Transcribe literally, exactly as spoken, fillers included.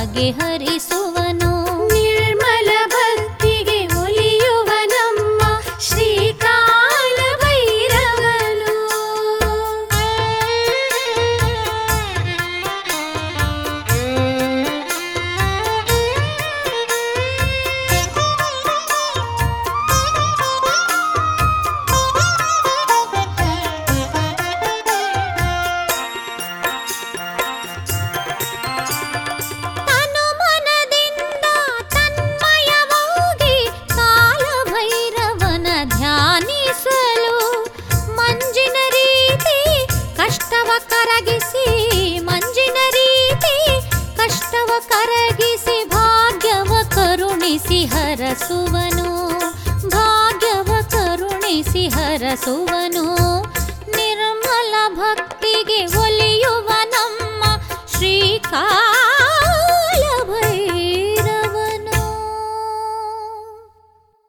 ಬಗೆಹರಿಸುವನು. ನಿರ್ಮಲ ಭಕ್ತಿಗೆ ಒಲಿಯುವ ನಮ್ಮ ಶ್ರೀಕಾಲ ಭೈರವನು. ತನು ಮನದಿಂದ ತನ್ಮಯವಾಗಿ ಕಾಲ ಭೈರವನ ಧ್ಯಾನಿಸಲು ಮಂಜಿನ ರೀತಿ ಕಷ್ಟವ ಕರಗಿಸಿ ಮಂಜಿನ ರೀತಿ ಕಷ್ಟವ ಕರಗಿಸಿ ಭಾಗ್ಯವ ಕರುಣಿಸಿ ಹರಸುವನು. ಭಾಗ್ಯವ ಕರುಣಿಸಿ ಹರಸುವನು.